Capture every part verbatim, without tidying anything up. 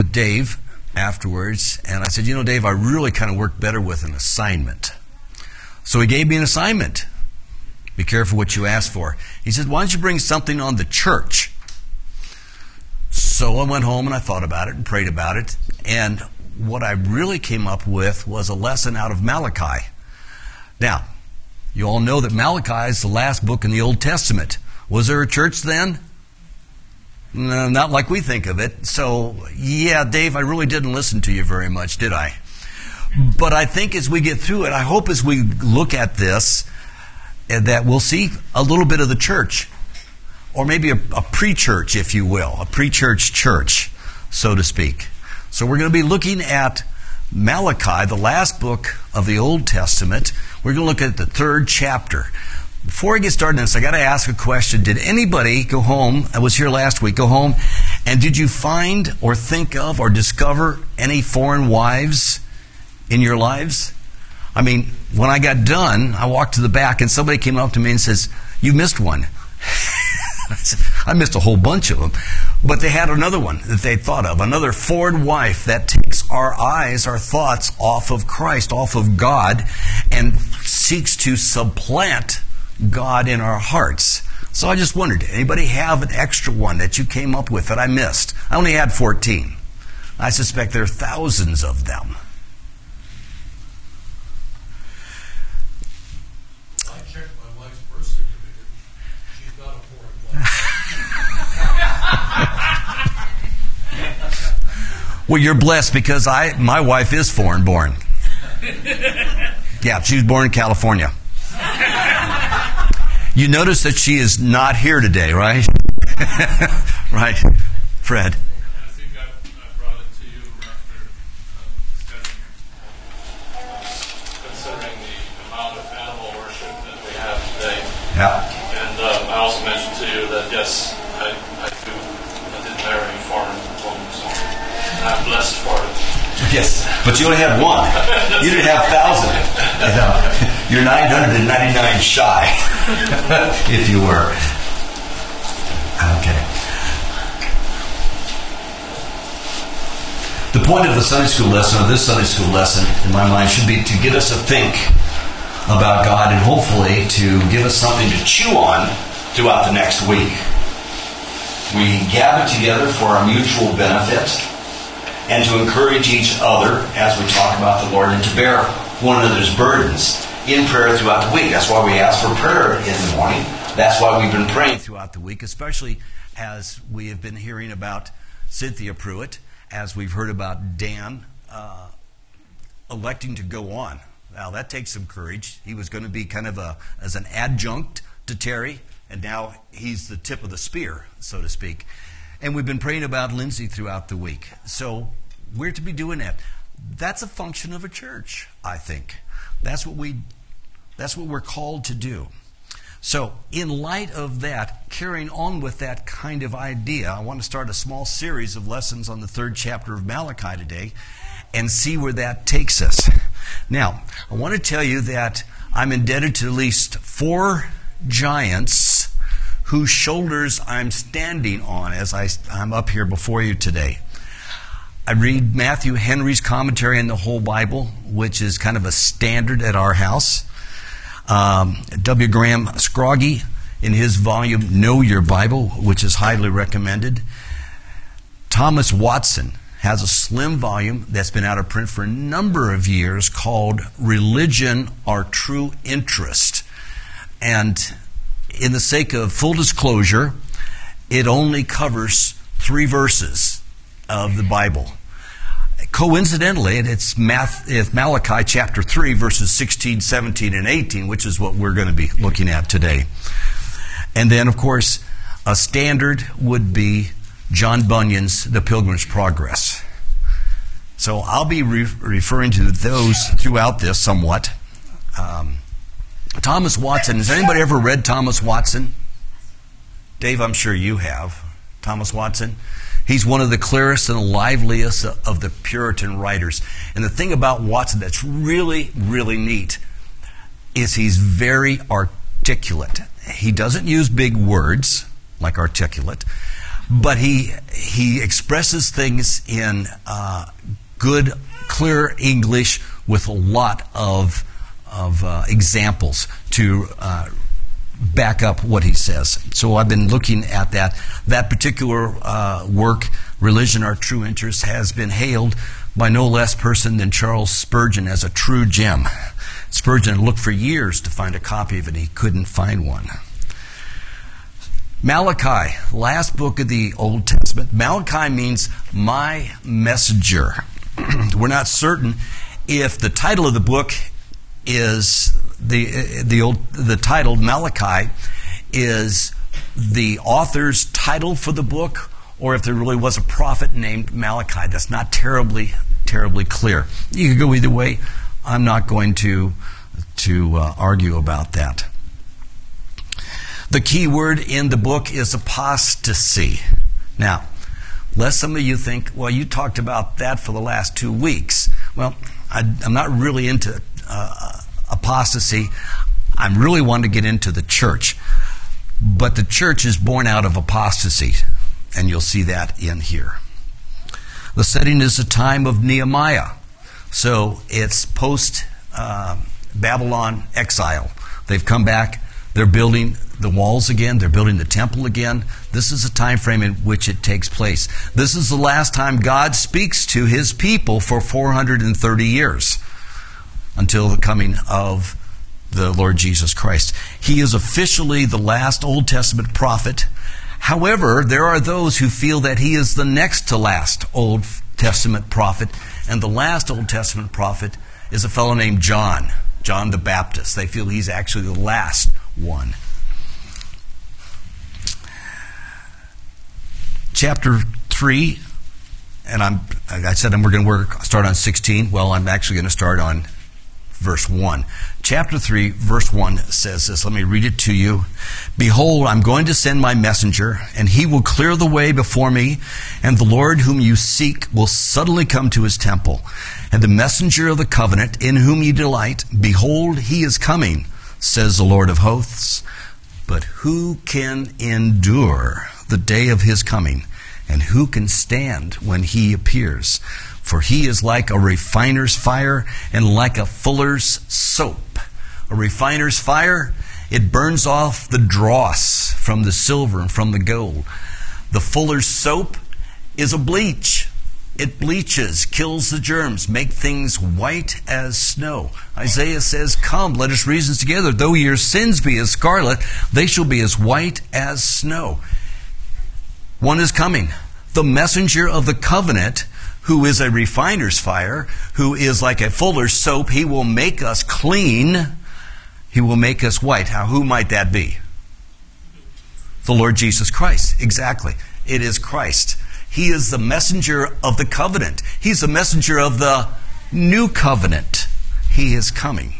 with Dave afterwards, and I said, you know, Dave, I really kind of work better with an assignment. So he gave me an assignment. Be careful what you ask for. He said, why don't you bring something on the church? So I went home and I thought about it and prayed about it, and what I really came up with was a lesson out of Malachi. Now, you all know that Malachi is the last book in the Old Testament. Was there a church then? No, not like we think of it. So, yeah, Dave, I really didn't listen to you very much, did I? But I think as we get through it, I hope as we look at this, that we'll see a little bit of the church. Or maybe a, a pre-church, if you will. A pre-church church, so to speak. So we're going to be looking at Malachi, the last book of the Old Testament. We're going to look at the third chapter. Before I get started on this, I got to ask a question. Did anybody go home, I was here last week, go home, and did you find or think of or discover any foreign wives in your lives? I mean, when I got done, I walked to the back and somebody came up to me and says, you missed one. I said, I missed a whole bunch of them. But they had another one that they thought of, another foreign wife that takes our eyes, our thoughts off of Christ, off of God, and seeks to supplant God in our hearts. So I just wondered, did anybody have an extra one that you came up with that I missed? I only had fourteen. I suspect there are thousands of them. I checked my wife's birth certificate. She's not a foreign wife. Well, you're blessed because I, my wife is foreign born. Yeah, she was born in California. You notice that she is not here today, right? Right, Fred. I think I, I brought it to you after uh, discussing, considering the amount of animal worship that we have today. Yeah. And uh, I also mentioned to you that yes, I, I do. I did marry a foreign woman, so I'm blessed for it. Yes, but you only had one. You didn't have thousand. You know, you're nine hundred ninety-nine shy, if you were. Okay. The point of the Sunday school lesson, or this Sunday school lesson, in my mind, should be to get us to think about God and hopefully to give us something to chew on throughout the next week. We gather together for our mutual benefit and to encourage each other as we talk about the Lord and to bear one another's burdens in prayer throughout the week. That's why we ask for prayer in the morning. That's why we've been praying throughout the week, especially as we have been hearing about Cynthia Pruitt, as we've heard about Dan uh, electing to go on. Now, that takes some courage. He was going to be kind of a as an adjunct to Terry, and now he's the tip of the spear, so to speak. And we've been praying about Lindsay throughout the week. So we're to be doing that. That's a function of a church, I think. That's what we that's what we're called to do. So in light of that, carrying on with that kind of idea, I want to start a small series of lessons on the third chapter of Malachi today and see where that takes us. Now, I want to tell you that I'm indebted to at least four giants whose shoulders I'm standing on as I, I'm up here before you today. I read Matthew Henry's commentary on the whole Bible, which is kind of a standard at our house. Um, W. Graham Scroggie, in his volume, Know Your Bible, which is highly recommended. Thomas Watson has a slim volume that's been out of print for a number of years called Religion, Our True Interest. And in the sake of full disclosure, it only covers three verses of the Bible. Coincidentally, it's Malachi chapter three, verses sixteen, seventeen, and eighteen, which is what we're going to be looking at today. And then, of course, a standard would be John Bunyan's The Pilgrim's Progress. So I'll be re- referring to those throughout this somewhat. Um, Thomas Watson. Has anybody ever read Thomas Watson? Dave, I'm sure you have. Thomas Watson. He's one of the clearest and liveliest of the Puritan writers. And the thing about Watson that's really, really neat is he's very articulate. He doesn't use big words like articulate, but he he expresses things in uh, good, clear English with a lot of of uh, examples to uh, back up what he says. So I've been looking at that. That particular uh, work, Religion, Our True Interest, has been hailed by no less person than Charles Spurgeon as a true gem. Spurgeon looked for years to find a copy of it, and he couldn't find one. Malachi, last book of the Old Testament. Malachi means my messenger. We're not certain if the title of the book is the the old the title Malachi is the author's title for the book, or if there really was a prophet named Malachi. That's not terribly terribly clear. You could go either way. I'm not going to to uh, argue about that. The key word in the book is apostasy. Now, lest some of you think, well, you talked about that for the last two weeks. Well, I, I'm not really into uh, apostasy. I'm really wanting to get into the church. But the church is born out of apostasy, and you'll see that in here. The setting is the time of Nehemiah. So it's post-Babylon uh, exile. They've come back. They're building the walls again. They're building the temple again. This is a time frame in which it takes place. This is the last time God speaks to his people for four hundred thirty years, until the coming of the Lord Jesus Christ. He is officially the last Old Testament prophet. However, there are those who feel that he is the next to last Old Testament prophet, and the last Old Testament prophet is a fellow named John, John the Baptist. They feel he's actually the last one. Chapter three, and I'm, I said we're going to work, start on sixteen. Well, I'm actually going to start on verse one. Chapter three, verse one says this. Let me read it to you. Behold, I'm going to send my messenger, and he will clear the way before me, and the Lord whom you seek will suddenly come to his temple. And the messenger of the covenant in whom you delight, behold, he is coming, says the Lord of hosts. But who can endure the day of his coming? And who can stand when he appears? For he is like a refiner's fire and like a fuller's soap. A refiner's fire, it burns off the dross from the silver and from the gold. The fuller's soap is a bleach. It bleaches, kills the germs, make things white as snow. Isaiah says, come, let us reason together. Though your sins be as scarlet, they shall be as white as snow. One is coming, the messenger of the covenant, who is a refiner's fire, who is like a fuller's soap. He will make us clean. He will make us white. Now, who might that be? The Lord Jesus Christ. Exactly. It is Christ. He is the messenger of the covenant. He's the messenger of the new covenant. He is coming.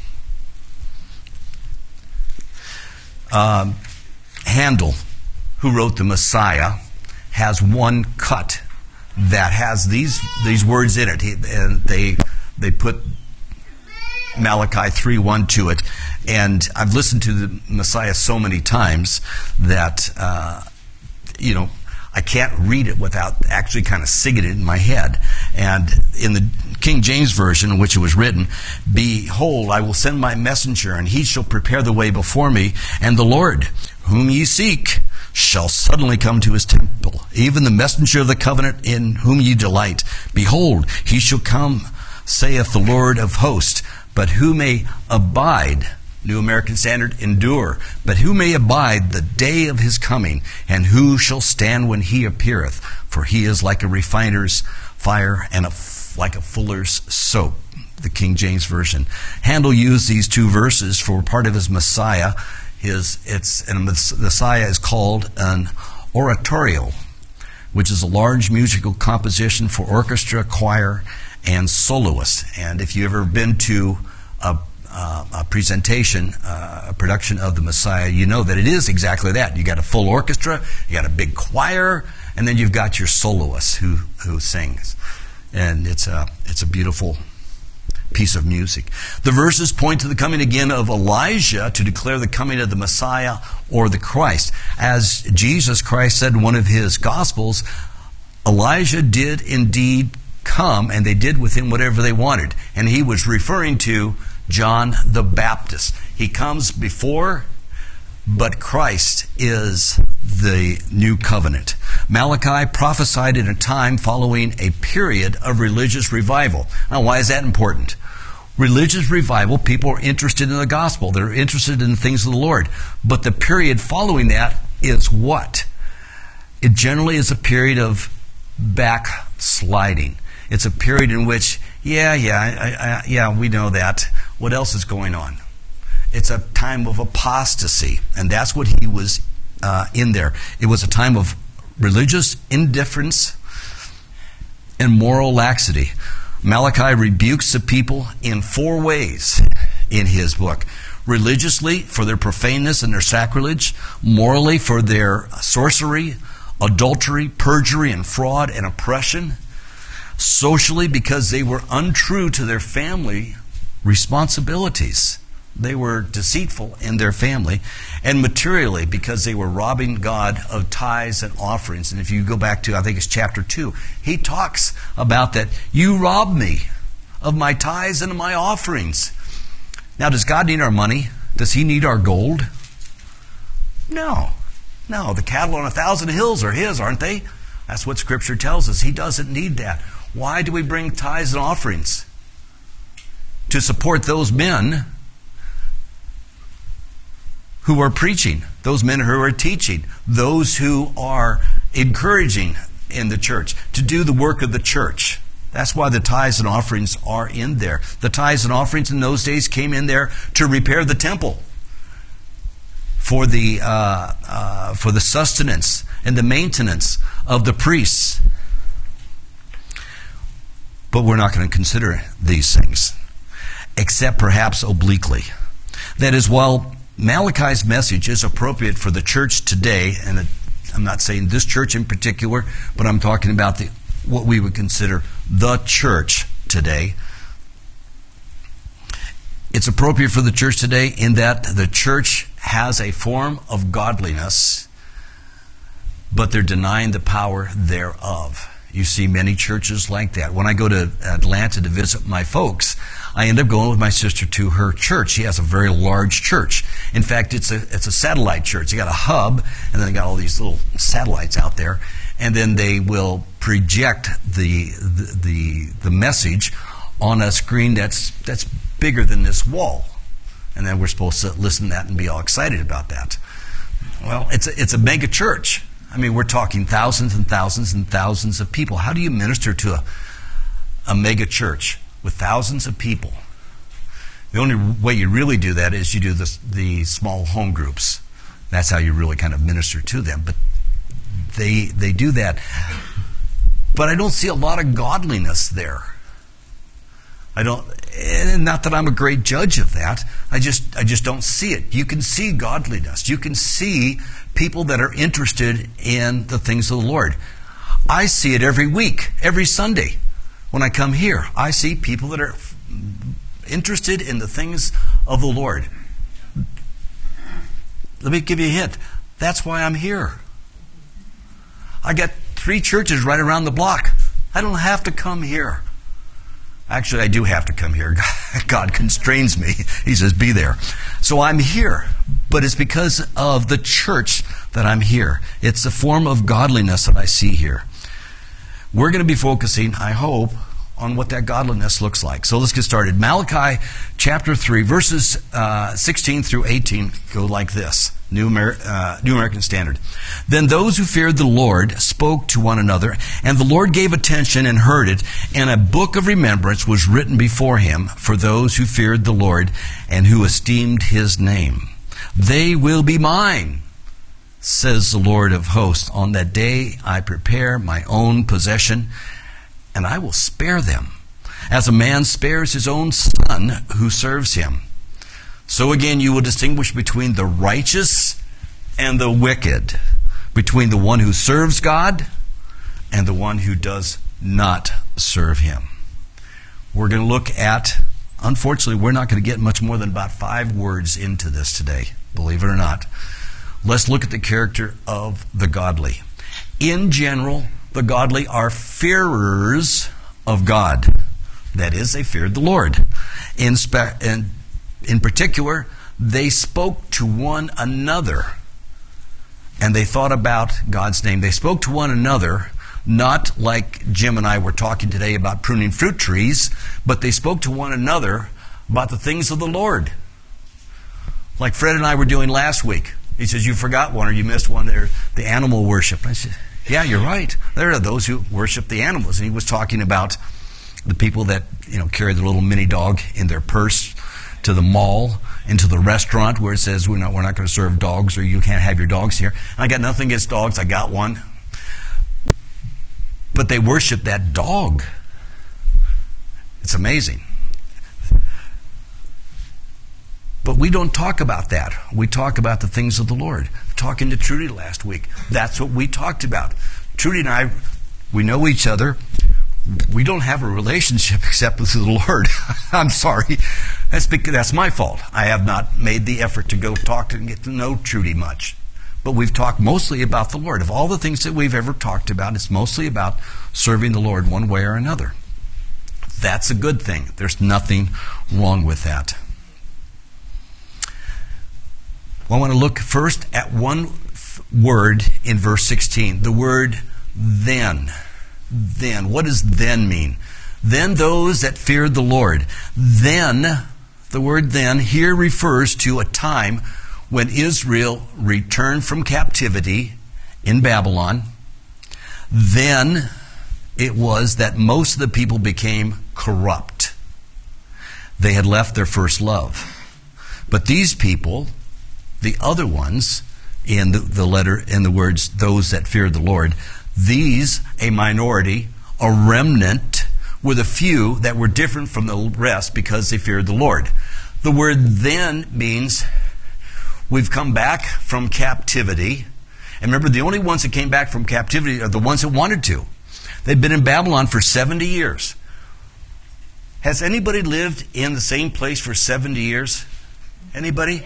Um, Handel, who wrote the Messiah, has one cut that has these these words in it. He, and they they put Malachi three one to it. And I've listened to the Messiah so many times that, uh, you know, I can't read it without actually kind of singing it in my head. And in the King James Version in which it was written, behold, I will send my messenger, and he shall prepare the way before me, and the Lord, whom ye seek, shall suddenly come to his temple, even the messenger of the covenant in whom ye delight. Behold, he shall come, saith the Lord of hosts. But who may abide, New American Standard, endure, but who may abide the day of his coming, and who shall stand when he appeareth? For he is like a refiner's fire and a, like a fuller's soap. The King James Version. Handel used these two verses for part of his Messiah. His, it's, and Messiah is called an oratorio, which is a large musical composition for orchestra, choir, and soloists. And if you've ever been to a, uh, a presentation, uh, a production of the Messiah, you know that it is exactly that. You got a full orchestra, you got a big choir, and then you've got your soloist who who sings. And it's a it's a beautiful piece of music. The verses point to the coming again of Elijah to declare the coming of the Messiah or the Christ. As Jesus Christ said in one of his Gospels, Elijah did indeed come, and they did with him whatever they wanted. And he was referring to John the Baptist. He comes before, but Christ is the new covenant. Malachi prophesied in a time following a period of religious revival. Now, why is that important? Religious revival, people are interested in the gospel. They're interested in the things of the Lord. But the period following that is what? It generally is a period of backsliding. It's a period in which, yeah, yeah, I, I, yeah, we know that. What else is going on? It's a time of apostasy, and that's what he was uh, in there. It was a time of religious indifference and moral laxity. Malachi rebukes the people in four ways in his book. Religiously, for their profaneness and their sacrilege. Morally, for their sorcery, adultery, perjury, and fraud and oppression. Socially, because they were untrue to their family responsibilities. They were deceitful in their family. And materially, because they were robbing God of tithes and offerings. And if you go back to, I think it's chapter two, he talks about that. You robbed me of my tithes and my offerings. Now, does God need our money? Does he need our gold? No. No, the cattle on a thousand hills are his, aren't they? That's what Scripture tells us. He doesn't need that. Why do we bring tithes and offerings? To support those men who are preaching, those men who are teaching, those who are encouraging in the church, to do the work of the church. That's why the tithes and offerings are in there. The tithes and offerings in those days came in there to repair the temple, for the uh, uh, for the sustenance and the maintenance of the priests. But we're not going to consider these things, except perhaps obliquely. That is, while Malachi's message is appropriate for the church today, and I'm not saying this church in particular, but I'm talking about the, what we would consider the church today. It's appropriate for the church today in that the church has a form of godliness, but they're denying the power thereof. You see many churches like that. When I go to Atlanta to visit my folks, I end up going with my sister to her church. She has a very large church. In fact, it's a it's a satellite church. They got a hub, and then they got all these little satellites out there, and then they will project the the the, the message on a screen that's that's bigger than this wall, and then we're supposed to listen to that and be all excited about that. Well, it's a, it's a mega church. I mean, we're talking thousands and thousands and thousands of people. How do you minister to a, a mega church with thousands of people? The only way you really do that is you do the, the small home groups. That's how you really kind of minister to them. But they they do that. But I don't see a lot of godliness there. I don't, and not that I'm a great judge of that. I just I just don't see it. You can see godliness. You can see people that are interested in the things of the Lord. I see it every week, every Sunday. When I come here, I see people that are interested in the things of the Lord. Let me give you a hint. That's why I'm here. I got three churches right around the block. I don't have to come here. Actually, I do have to come here. God constrains me. He says, be there. So I'm here. But it's because of the church that I'm here. It's the form of godliness that I see here. We're going to be focusing, I hope, on what that godliness looks like. So let's get started. Malachi chapter three, verses uh, sixteen through eighteen go like this. New, Amer- uh, New American Standard. Then those who feared the Lord spoke to one another, and the Lord gave attention and heard it, and a book of remembrance was written before him for those who feared the Lord and who esteemed his name. They will be mine, says the Lord of hosts. On that day I prepare my own possession, and I will spare them, as a man spares his own son who serves him. So again, you will distinguish between the righteous and the wicked, between the one who serves God and the one who does not serve him. We're going to look at Unfortunately, we're not going to get much more than about five words into this today, believe it or not. Let's look at the character of the godly. In general, the godly are fearers of God. That is, they feared the Lord. In, spe- in, in particular, they spoke to one another, and they thought about God's name. They spoke to one another, not like Jim and I were talking today about pruning fruit trees, but they spoke to one another about the things of the Lord. Like Fred and I were doing last week. He says, you forgot one or you missed one there, the animal worship. I said, yeah, you're right. There are those who worship the animals. And he was talking about the people that, you know, carry their little mini dog in their purse to the mall, into the restaurant where it says we're not, we're not going to serve dogs, or you can't have your dogs here. And I got nothing against dogs. I got one. But they worship that dog. It's amazing. But we don't talk about that. We talk about the things of the Lord. Talking to Trudy last week, that's what we talked about. Trudy and I, we know each other. We don't have a relationship except with the Lord. I'm sorry. That's because that's my fault. I have not made the effort to go talk to and get to know Trudy much. But we've talked mostly about the Lord. Of all the things that we've ever talked about, it's mostly about serving the Lord one way or another. That's a good thing. There's nothing wrong with that. Well, I want to look first at one word in verse sixteen. The word then. Then. What does then mean? Then those that feared the Lord. Then, the word then here refers to a time when Israel returned from captivity in Babylon. Then it was that most of the people became corrupt. They had left their first love. But these people, the other ones, in the, the letter, in the words, those that feared the Lord, these, a minority, a remnant, were the few that were different from the rest because they feared the Lord. The word then means we've come back from captivity. And remember, the only ones that came back from captivity are the ones that wanted to. They'd been in Babylon for seventy years. Has anybody lived in the same place for seventy years? Anybody?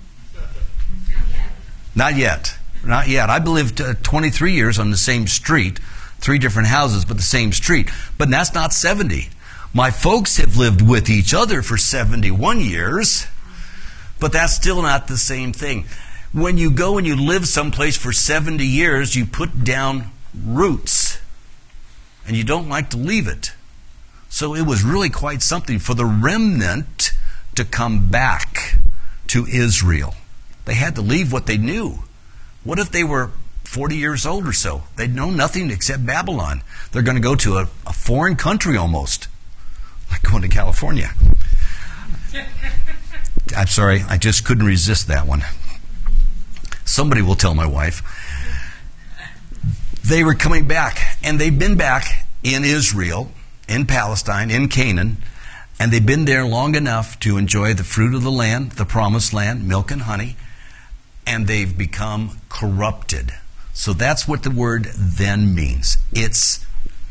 Not yet. Not yet. I lived uh, twenty-three years on the same street, three different houses, but the same street. But that's not seventy. My folks have lived with each other for seventy-one years, but that's still not the same thing. When you go and you live someplace for seventy years, you put down roots, and you don't like to leave it. So it was really quite something for the remnant to come back to Israel. They had to leave what they knew. What if they were forty years old or so? They'd know nothing except Babylon. They're going to go to a, a foreign country almost, like going to California. I'm sorry, I just couldn't resist that one. Somebody will tell my wife. They were coming back, and they've been back in Israel, in Palestine, in Canaan, and they've been there long enough to enjoy the fruit of the land, the promised land, milk and honey, and they've become corrupted. So that's what the word then means. It's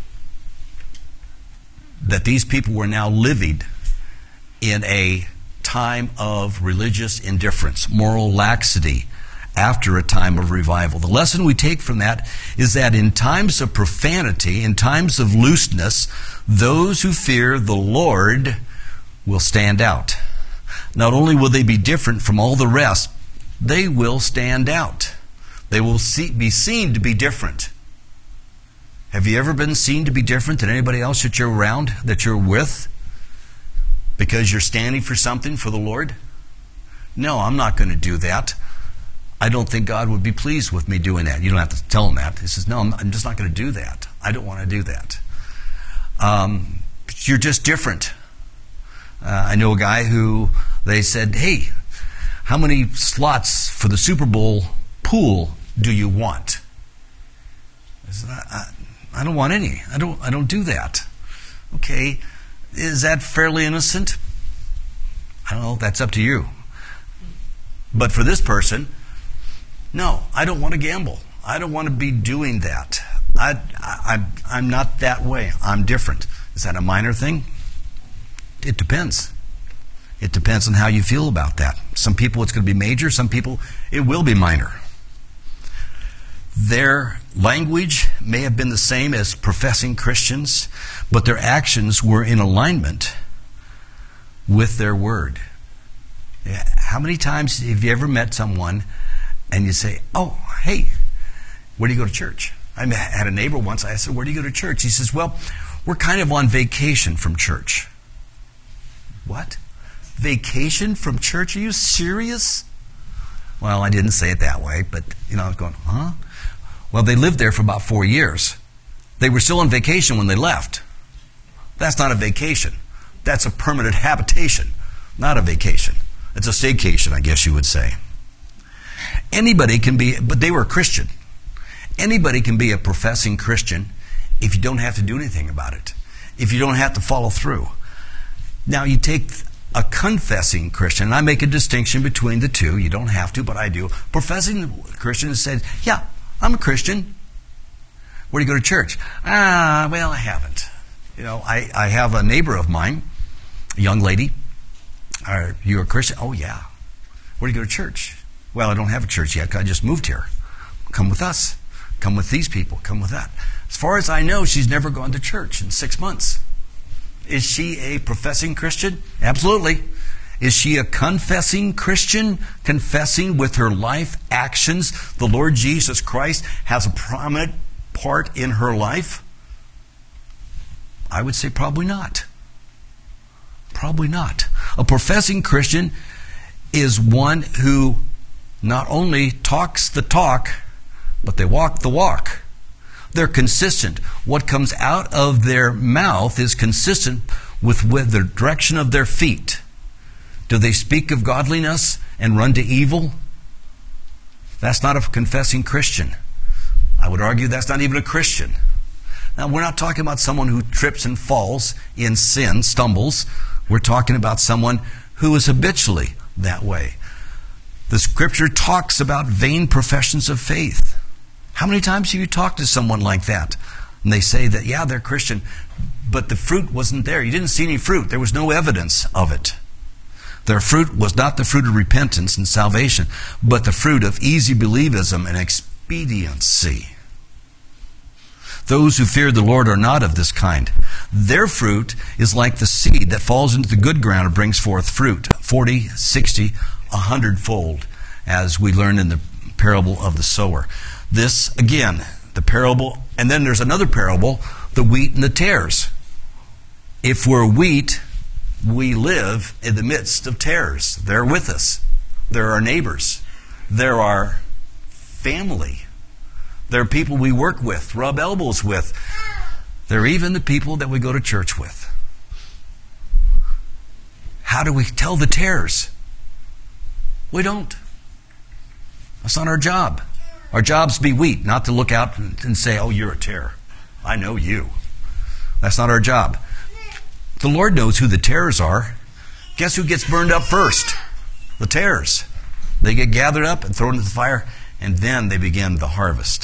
that these people were now living in a time of religious indifference, moral laxity, after a time of revival. The lesson we take from that is that in times of profanity, in times of looseness, those who fear the Lord will stand out. Not only will they be different from all the rest, they will stand out. They will see, be seen to be different. Have you ever been seen to be different than anybody else that you're around, that you're with? Because you're standing for something for the Lord? No, I'm not going to do that. I don't think God would be pleased with me doing that. You don't have to tell him that. He says, no, I'm, I'm just not going to do that. I don't want to do that. Um, you're just different. Uh, I know a guy who they said, hey, how many slots for the Super Bowl pool do you want? I said, I, I don't want any. I don't, I don't do that. Okay, is that fairly innocent? I don't know. That's up to you. But for this person, no, I don't want to gamble. I don't want to be doing that. I, I, I'm not that way. I'm different. Is that a minor thing? It depends. It depends on how you feel about that. Some people it's going to be major, some people it will be minor. Their language may have been the same as professing Christians, but their actions were in alignment with their word. How many times have you ever met someone and you say, oh, hey, where do you go to church? I had a neighbor once, I said, where do you go to church? He says, well, we're kind of on vacation from church. What? Vacation from church? Are you serious? Well, I didn't say it that way, but, you know, I was going, huh? Well, they lived there for about four years. They were still on vacation when they left. That's not a vacation. That's a permanent habitation, not a vacation. It's a staycation, I guess you would say. Anybody can be, but they were a Christian. Anybody can be a professing Christian if you don't have to do anything about it, if you don't have to follow through. Now, you take a confessing Christian, and I make a distinction between the two. You don't have to, but I do. Professing Christian says, yeah, I'm a Christian. Where do you go to church? Ah, well, I haven't. You know, I, I have a neighbor of mine, a young lady. Are you a Christian? Oh, yeah. Where do you go to church? Well, I don't have a church yet. I just moved here. Come with us. Come with these people. Come with that. As far as I know, she's never gone to church in six months. Is she a professing Christian? Absolutely. Is she a confessing Christian? Confessing with her life actions the Lord Jesus Christ has a prominent part in her life? I would say probably not. Probably not. A professing Christian is one who not only talks the talk, but they walk the walk. They're consistent. What comes out of their mouth is consistent with, with the direction of their feet. Do they speak of godliness and run to evil? That's not a confessing Christian. I would argue that's not even a Christian. Now, we're not talking about someone who trips and falls in sin, stumbles. We're talking about someone who is habitually that way. The Scripture talks about vain professions of faith. How many times have you talked to someone like that? And they say that, yeah, they're Christian, but the fruit wasn't there. You didn't see any fruit. There was no evidence of it. Their fruit was not the fruit of repentance and salvation, but the fruit of easy believism and expediency. Those who fear the Lord are not of this kind. Their fruit is like the seed that falls into the good ground and brings forth fruit, forty, sixty, a hundredfold, as we learn in the parable of the sower. This, again, the parable, and then there's another parable, the wheat and the tares. If we're wheat, we live in the midst of tares. They're with us. They're our neighbors. They're our family. They're people we work with, rub elbows with. They're even the people that we go to church with. How do we tell the tares? We don't. That's not our job. Our job's to be wheat, not to look out and say, oh, you're a tare. I know you. That's not our job. The Lord knows who the tares are. Guess who gets burned up first? The tares. They get gathered up and thrown into the fire, and then they begin the harvest.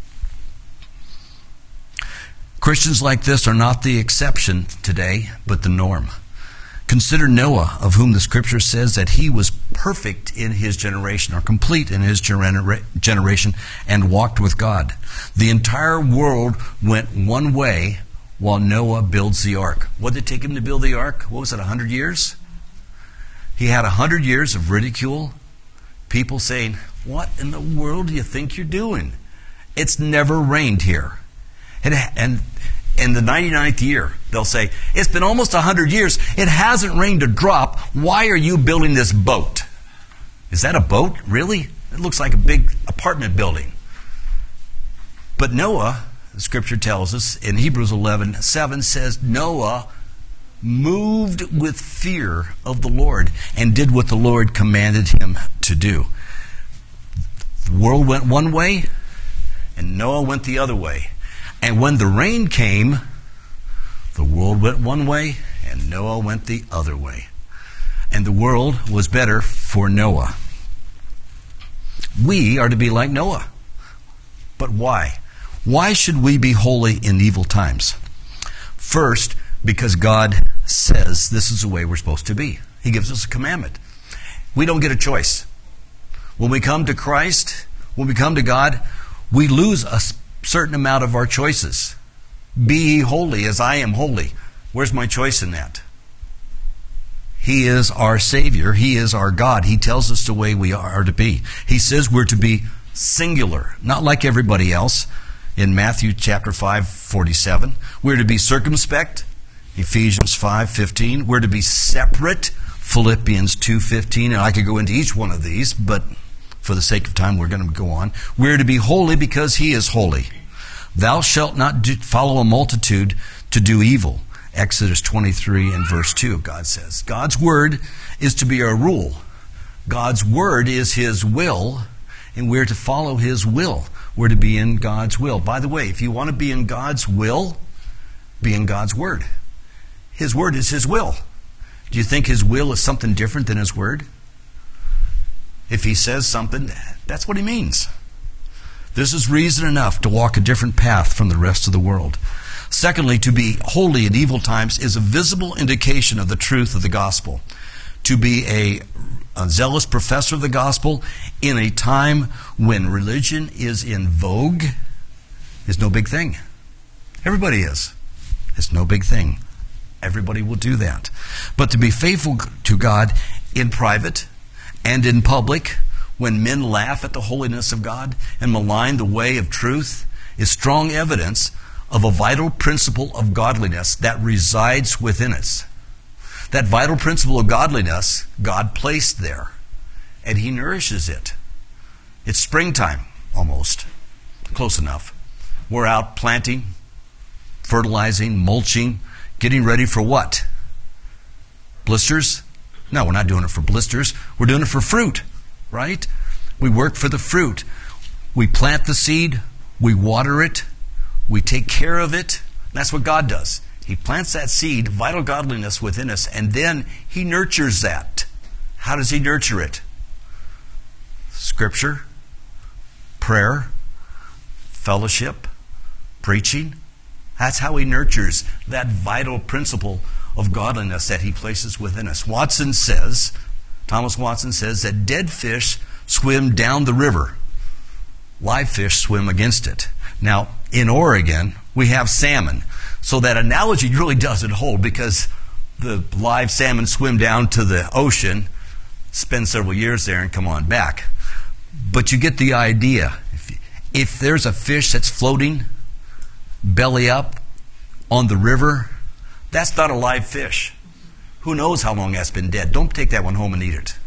Christians like this are not the exception today, but the norm. Consider Noah, of whom the Scripture says that he was perfect in his generation, or complete in his genera- generation, and walked with God. The entire world went one way while Noah builds the ark. What did it take him to build the ark? What was it, a hundred years? He had a hundred years of ridicule. People saying, what in the world do you think you're doing? It's never rained here. And, and in the ninety-ninth year, they'll say, it's been almost a hundred years. It hasn't rained a drop. Why are you building this boat? Is that a boat? Really? It looks like a big apartment building. But Noah, the Scripture tells us in Hebrews eleven seven, says Noah moved with fear of the Lord and did what the Lord commanded him to do. The world went one way and Noah went the other way. And when the rain came, the world went one way and Noah went the other way. And the world was better for Noah. We are to be like Noah. But why? Why should we be holy in evil times? First, because God says this is the way we're supposed to be. He gives us a commandment. We don't get a choice. When we come to Christ, when we come to God, we lose a certain amount of our choices. Be ye holy as I am holy. Where's my choice in that? He is our Savior. He is our God. He tells us the way we are to be. He says we're to be singular, not like everybody else. In Matthew chapter five, forty-seven, we're to be circumspect. Ephesians five, fifteen. We're to be separate. Philippians two, fifteen. And I could go into each one of these, but for the sake of time, we're going to go on. We're to be holy because He is holy. Thou shalt not do, follow a multitude to do evil. Exodus twenty-three and verse two, God says. God's word is to be our rule. God's word is His will, and we're to follow His will. We're to be in God's will. By the way, if you want to be in God's will, be in God's word. His word is His will. Do you think His will is something different than His word? If He says something, that's what He means. This is reason enough to walk a different path from the rest of the world. Secondly, to be holy in evil times is a visible indication of the truth of the gospel. To be a, a zealous professor of the gospel in a time when religion is in vogue is no big thing. Everybody is. It's no big thing. Everybody will do that. But to be faithful to God in private and in public, when men laugh at the holiness of God and malign the way of truth, is strong evidence of a vital principle of godliness that resides within us. That vital principle of godliness, God placed there, and He nourishes it. It's springtime, almost. Close enough. We're out planting, fertilizing, mulching, getting ready for what? Blisters? No, we're not doing it for blisters. We're doing it for fruit, right? We work for the fruit. We plant the seed, we water it, we take care of it. That's what God does. He plants that seed, vital godliness within us, and then He nurtures that. How does He nurture it? Scripture, prayer, fellowship, preaching. That's how He nurtures that vital principle of godliness that He places within us. Watson says, Thomas Watson says, that dead fish swim down the river. Live fish swim against it. Now, in Oregon, we have salmon. So that analogy really doesn't hold, because the live salmon swim down to the ocean, spend several years there, and come on back. But you get the idea. If, if there's a fish that's floating belly up on the river, that's not a live fish. Who knows how long that's been dead? Don't take that one home and eat it.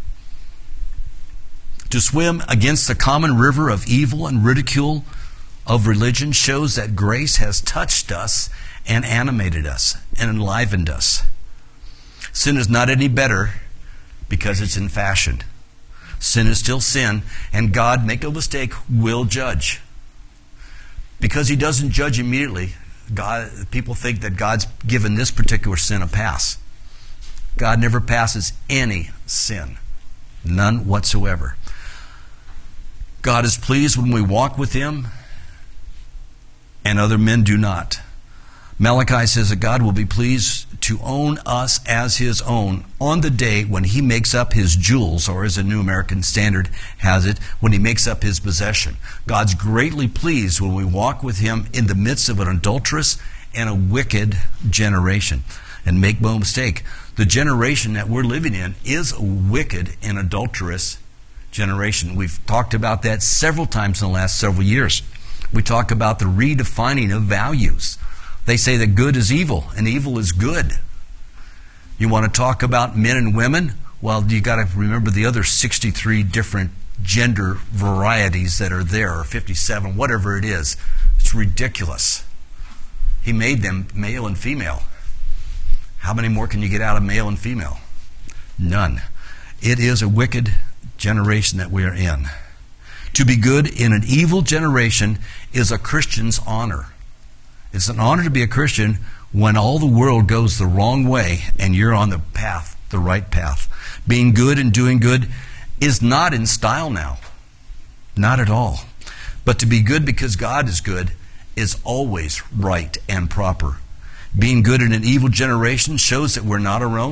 To swim against the common river of evil and ridicule of religion shows that grace has touched us and animated us and enlivened us. Sin is not any better because it's in fashion. Sin is still sin, and God, make no mistake, will judge. Because He doesn't judge immediately, God, people think that God's given this particular sin a pass. God never passes any sin. None whatsoever. God is pleased when we walk with Him, and other men do not. Malachi says that God will be pleased to own us as His own on the day when He makes up His jewels, or as the New American Standard has it, when He makes up His possession. God's greatly pleased when we walk with Him in the midst of an adulterous and a wicked generation. And make no mistake, the generation that we're living in is a wicked and adulterous generation. We've talked about that several times in the last several years. We talk about the redefining of values. They say that good is evil and evil is good. You want to talk about men and women? Well, you got to remember the other sixty-three different gender varieties that are there, or fifty-seven, whatever it is. It's ridiculous. He made them male and female. How many more can you get out of male and female? None. It is a wicked generation that we are in. To be good in an evil generation is a Christian's honor. It's an honor to be a Christian when all the world goes the wrong way and you're on the path, the right path. Being good and doing good is not in style now. Not at all. But to be good because God is good is always right and proper. Being good in an evil generation shows that we're not our own,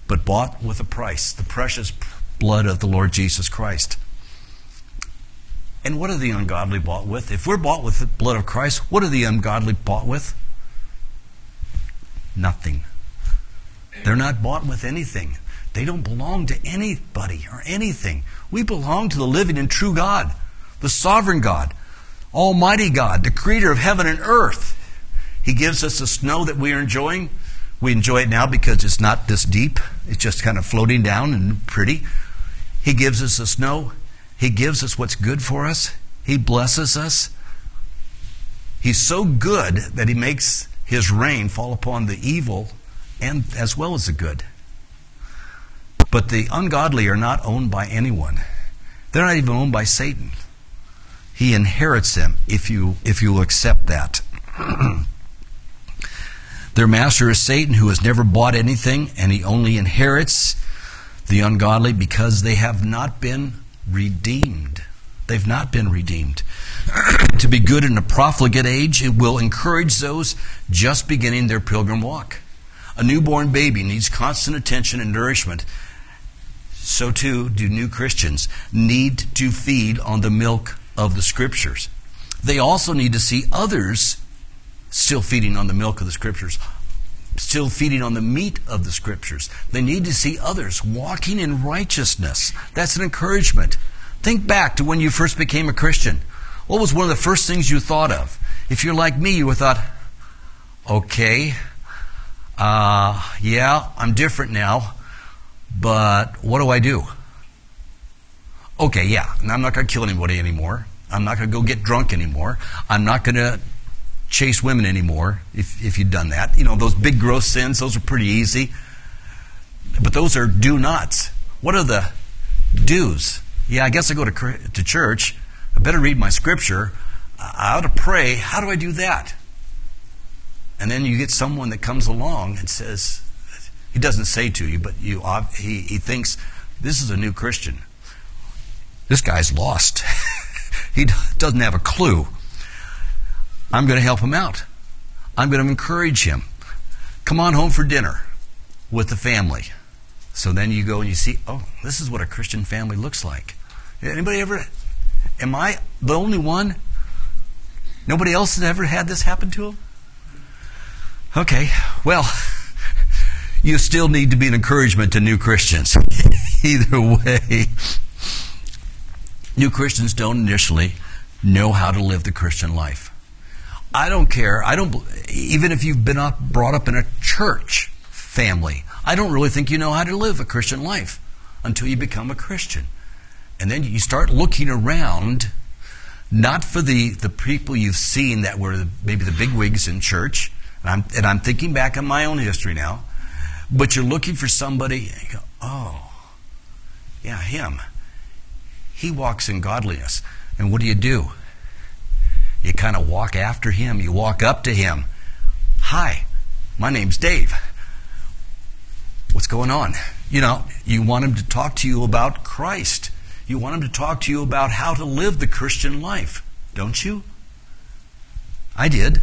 but bought with a price, the precious blood of the Lord Jesus Christ. And what are the ungodly bought with? If we're bought with the blood of Christ, what are the ungodly bought with? Nothing. They're not bought with anything. They don't belong to anybody or anything. We belong to the living and true God, the sovereign God, Almighty God, the creator of heaven and earth. He gives us the snow that we are enjoying. We enjoy it now because it's not this deep. It's just kind of floating down and pretty. He gives us the snow. He gives us what's good for us. He blesses us. He's so good that He makes His rain fall upon the evil and as well as the good. But the ungodly are not owned by anyone. They're not even owned by Satan. He inherits them if you if you accept that. Their master is Satan, who has never bought anything, and he only inherits the ungodly because they have not been redeemed. They've not been redeemed. To be good in a profligate age, it will encourage those just beginning their pilgrim walk. A newborn baby needs constant attention and nourishment. So too do new Christians need to feed on the milk of the Scriptures. They also need to see others still feeding on the milk of the Scriptures, still feeding on the meat of the Scriptures. They need to see others walking in righteousness. That's an encouragement. Think back to when you first became a Christian. What was one of the first things you thought of? If you're like me, you would thought, okay, uh, yeah, I'm different now, but what do I do? Okay, yeah, I'm not going to kill anybody anymore. I'm not going to go get drunk anymore. I'm not going to chase women anymore, if if you've done that. You know, those big gross sins, those are pretty easy. But those are do nots. What are the do's? Yeah, I guess I go to to church. I better read my Scripture. I ought to pray. How do I do that? And then you get someone that comes along and says, he doesn't say to you, but you he, he thinks, this is a new Christian. This guy's lost. He doesn't have a clue. I'm going to help him out. I'm going to encourage him. Come on home for dinner with the family. So then you go and you see, oh, this is what a Christian family looks like. Anybody ever, am I the only one? Nobody else has ever had this happen to them? Okay, well, you still need to be an encouragement to new Christians. Either way, new Christians don't initially know how to live the Christian life. I don't care. I don't. Even if you've been up, brought up in a church family, I don't really think you know how to live a Christian life until you become a Christian. And then you start looking around, not for the, the people you've seen that were the, maybe the bigwigs in church, and I'm, and I'm thinking back on my own history now, but you're looking for somebody, and you go, oh, yeah, him. He walks in godliness. And what do you do? You kind of walk after him. You walk up to him. Hi, my name's Dave. What's going on? You know, you want him to talk to you about Christ. You want him to talk to you about how to live the Christian life, don't you? I did.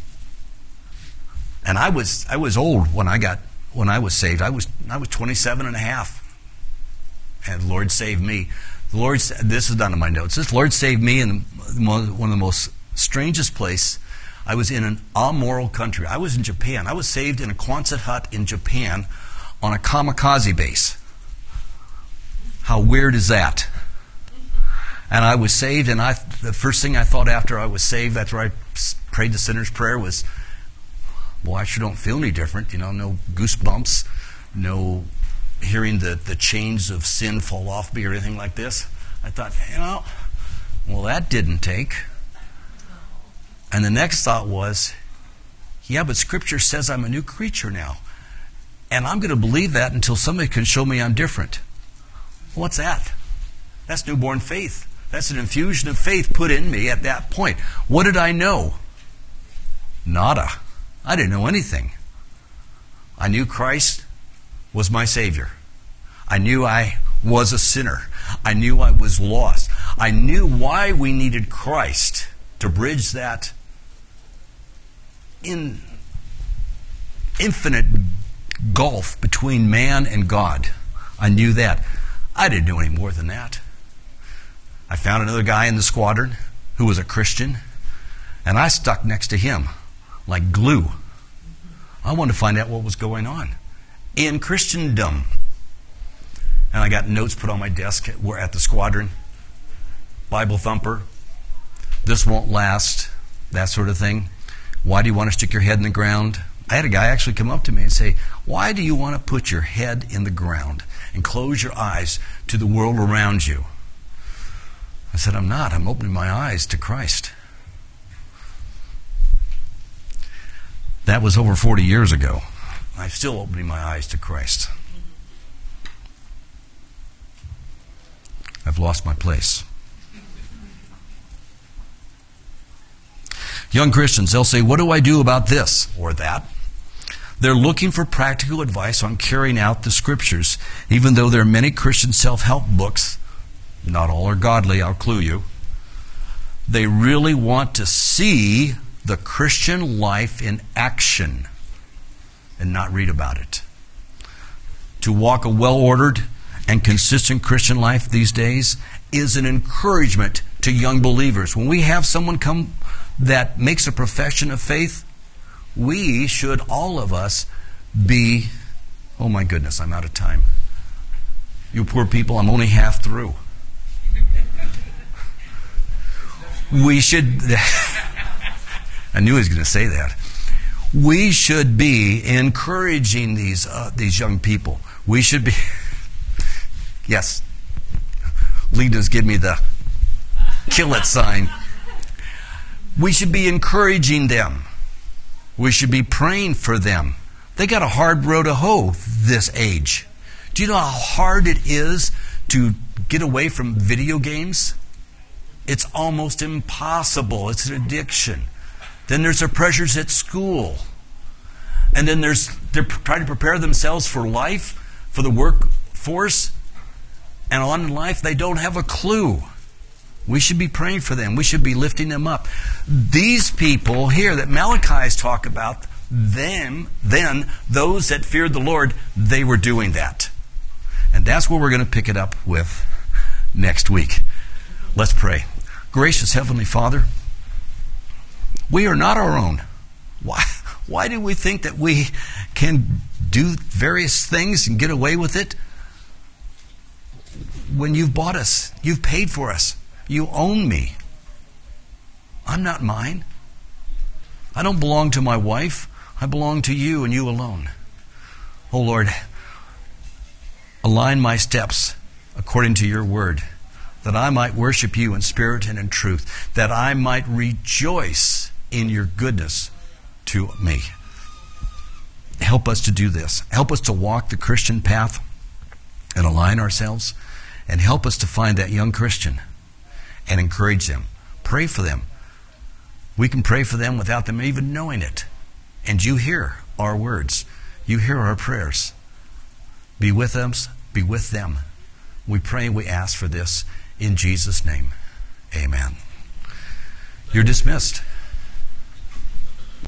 And I was I was old when I got when I was saved. I was I was twenty-seven and a half. And the Lord saved me. The Lord, this is done in my notes. This Lord saved me in one of the most strangest place. I was in an amoral country. I was in Japan. I was saved in a Quonset hut in Japan on a kamikaze base. How weird is that? And I was saved, and I the first thing I thought after I was saved, after I prayed the sinner's prayer, was, boy, I sure don't feel any different. You know, no goosebumps, no hearing the, the chains of sin fall off me or anything like this. I thought, you know, well, that didn't take. And the next thought was, yeah, but Scripture says I'm a new creature now. And I'm going to believe that until somebody can show me I'm different. What's that? That's newborn faith. That's an infusion of faith put in me at that point. What did I know? Nada. I didn't know anything. I knew Christ was my Savior. I knew I was a sinner. I knew I was lost. I knew why we needed Christ to bridge that in infinite gulf between man and God. I knew that. I didn't know any more than that. I found another guy in the squadron who was a Christian, and I stuck next to him like glue. I wanted to find out what was going on in Christendom. And I got notes put on my desk at, at the squadron. Bible thumper. This won't last. That sort of thing. Why do you want to stick your head in the ground? I had a guy actually come up to me and say, why do you want to put your head in the ground and close your eyes to the world around you? I said, I'm not. I'm opening my eyes to Christ. That was over forty years ago. I'm still opening my eyes to Christ. I've lost my place. Young Christians, they'll say, what do I do about this or that? They're looking for practical advice on carrying out the Scriptures, even though there are many Christian self-help books. Not all are godly, I'll clue you. They really want to see the Christian life in action and not read about it. To walk a well-ordered and consistent Christian life these days is an encouragement to young believers. When we have someone come that makes a profession of faith, we should, all of us, be, oh my goodness, I'm out of time. You poor people, I'm only half through. We should, I knew he was going to say that. We should be encouraging these uh, these young people. We should be, yes, Lena's give me the kill it sign. We should be encouraging them. We should be praying for them. They got a hard row to hoe this age. Do you know how hard it is to get away from video games? It's almost impossible. It's an addiction. Then there's their pressures at school. And then there's they're trying to prepare themselves for life, for the workforce. And on in life, they don't have a clue. We should be praying for them. We should be lifting them up. These people here that Malachi's talk about, them, then, those that feared the Lord, they were doing that. And that's where we're going to pick it up with next week. Let's pray. Gracious Heavenly Father, we are not our own. Why, why do we think that we can do various things and get away with it when you've bought us? You've paid for us. You own me. I'm not mine. I don't belong to my wife. I belong to you and you alone. Oh Lord, align my steps according to your word, that I might worship you in spirit and in truth, that I might rejoice in your goodness to me. Help us to do this. Help us to walk the Christian path and align ourselves, and help us to find that young Christian and encourage them. Pray for them. We can pray for them without them even knowing it. And you hear our words. You hear our prayers. Be with us. Be with them. We pray and we ask for this in Jesus' name. Amen. You're dismissed.